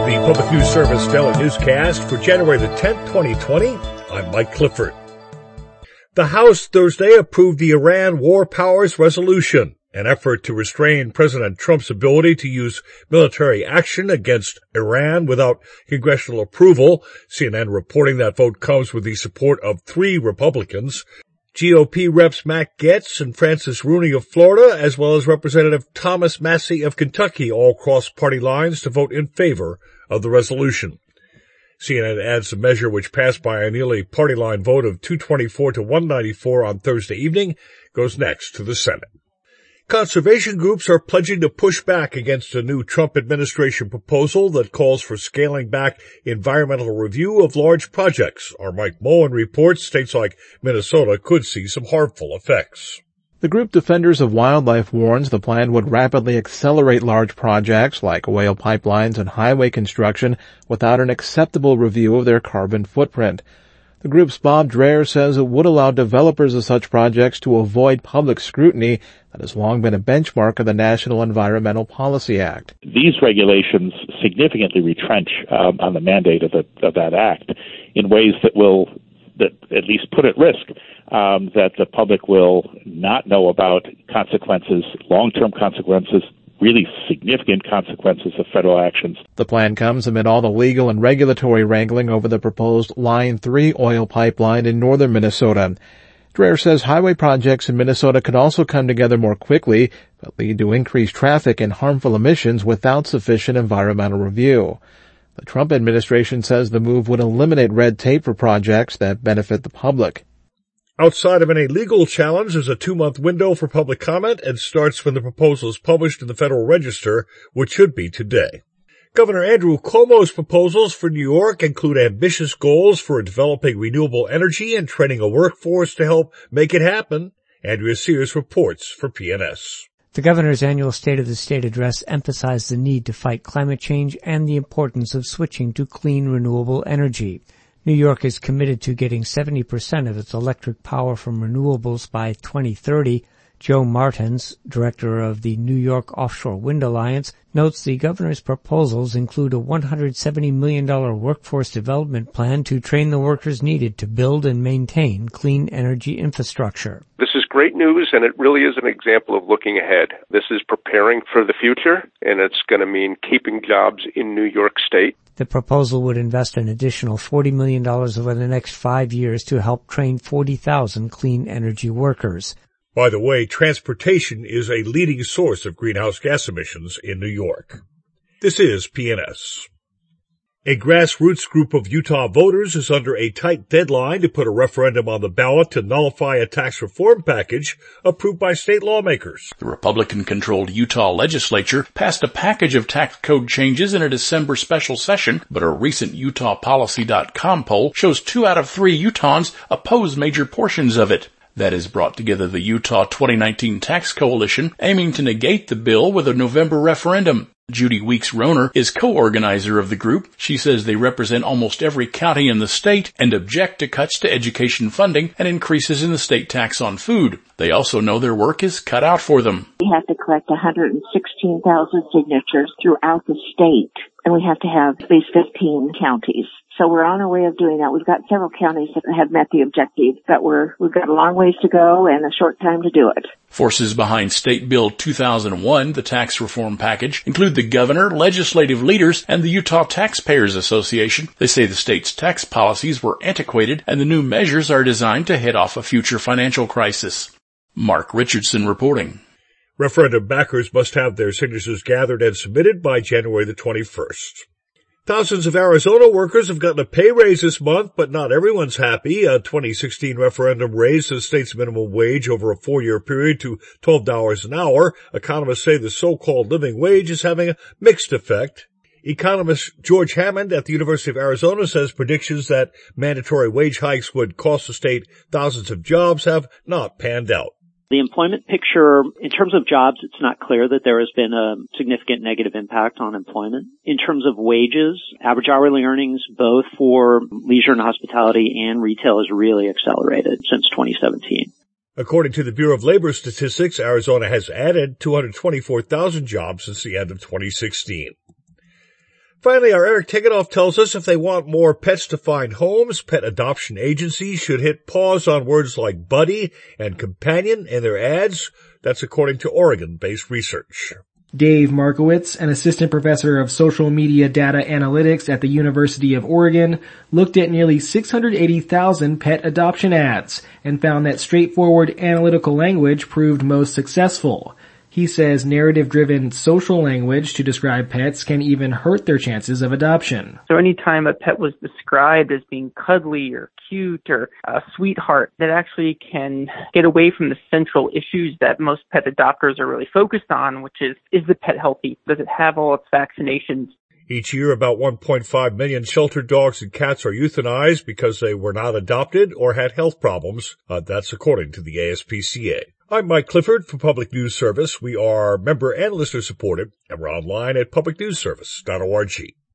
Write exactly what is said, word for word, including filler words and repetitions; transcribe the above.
the Public News Service Daily Newscast for January the tenth, twenty twenty. I'm Mike Clifford. The House Thursday approved the Iran War Powers Resolution, an effort to restrain President Trump's ability to use military action against Iran without congressional approval. C N N reporting that vote comes with the support of three Republicans. G O P Reps Matt Gaetz and Francis Rooney of Florida, as well as Representative Thomas Massie of Kentucky, all crossed party lines to vote in favor of the resolution. C N N adds the measure, which passed by a nearly party line vote of two twenty-four to one ninety-four on Thursday evening, goes next to the Senate. Conservation groups are pledging to push back against a new Trump administration proposal that calls for scaling back environmental review of large projects. Our Mike Mullen reports states like Minnesota could see some harmful effects. The group Defenders of Wildlife warns the plan would rapidly accelerate large projects like oil pipelines and highway construction without an acceptable review of their carbon footprint. The group's Bob Dreher says it would allow developers of such projects to avoid public scrutiny that has long been a benchmark of the National Environmental Policy Act. These regulations significantly retrench um, on the mandate of, the, of that act in ways that will that at least put at risk um, that the public will not know about consequences, long-term consequences, really significant consequences of federal actions. The plan comes amid all the legal and regulatory wrangling over the proposed Line three oil pipeline in northern Minnesota. Dreher says highway projects in Minnesota could also come together more quickly, but lead to increased traffic and harmful emissions without sufficient environmental review. The Trump administration says the move would eliminate red tape for projects that benefit the public. Outside of any legal challenge, there's a two-month window for public comment and starts when the proposal is published in the Federal Register, which should be today. Governor Andrew Cuomo's proposals for New York include ambitious goals for developing renewable energy and training a workforce to help make it happen. Andrea Sears reports for P N S. The governor's annual State of the State address emphasized the need to fight climate change and the importance of switching to clean, renewable energy. New York is committed to getting seventy percent of its electric power from renewables by twenty thirty. Joe Martins, director of the New York Offshore Wind Alliance, notes the governor's proposals include a one hundred seventy million dollars workforce development plan to train the workers needed to build and maintain clean energy infrastructure. This is great news, and it really is an example of looking ahead. This is preparing for the future, and it's going to mean keeping jobs in New York State. The proposal would invest an additional forty million dollars over the next five years to help train forty thousand clean energy workers. By the way, transportation is a leading source of greenhouse gas emissions in New York. This is P N S. A grassroots group of Utah voters is under a tight deadline to put a referendum on the ballot to nullify a tax reform package approved by state lawmakers. The Republican-controlled Utah legislature passed a package of tax code changes in a December special session, but a recent Utah Policy dot com poll shows two out of three Utahns oppose major portions of it. That has brought together the Utah twenty nineteen Tax Coalition, aiming to negate the bill with a November referendum. Judy Weeks-Roner is co-organizer of the group. She says they represent almost every county in the state and object to cuts to education funding and increases in the state tax on food. They also know their work is cut out for them. We have to collect one hundred sixteen thousand signatures throughout the state, and we have to have at least fifteen counties. So we're on our way of doing that. We've got several counties that have met the objective, but we're, we've got a long ways to go and a short time to do it. Forces behind State Bill two thousand one, the tax reform package, include the governor, legislative leaders, and the Utah Taxpayers Association. They say the state's tax policies were antiquated and the new measures are designed to head off a future financial crisis. Mark Richardson reporting. Referendum backers must have their signatures gathered and submitted by January the twenty-first. Thousands of Arizona workers have gotten a pay raise this month, but not everyone's happy. A twenty sixteen referendum raised the state's minimum wage over a four-year period to twelve dollars an hour. Economists say the so-called living wage is having a mixed effect. Economist George Hammond at the University of Arizona says predictions that mandatory wage hikes would cost the state thousands of jobs have not panned out. The employment picture, in terms of jobs, it's not clear that there has been a significant negative impact on employment. In terms of wages, average hourly earnings, both for leisure and hospitality and retail, has really accelerated since twenty seventeen. According to the Bureau of Labor Statistics, Arizona has added two hundred twenty-four thousand jobs since the end of twenty sixteen. Finally, our Eric Tegethoff tells us if they want more pets to find homes, pet adoption agencies should hit pause on words like buddy and companion in their ads. That's according to Oregon-based research. Dave Markowitz, an assistant professor of social media data analytics at the University of Oregon, looked at nearly six hundred eighty thousand pet adoption ads and found that straightforward analytical language proved most successful. He says narrative-driven social language to describe pets can even hurt their chances of adoption. So anytime a pet was described as being cuddly or cute or a sweetheart, that actually can get away from the central issues that most pet adopters are really focused on, which is, is the pet healthy? Does it have all its vaccinations? Each year, about one point five million shelter dogs and cats are euthanized because they were not adopted or had health problems. Uh, that's according to the A S P C A. I'm Mike Clifford for Public News Service. We are member and listener supported, and we're online at public news service dot org.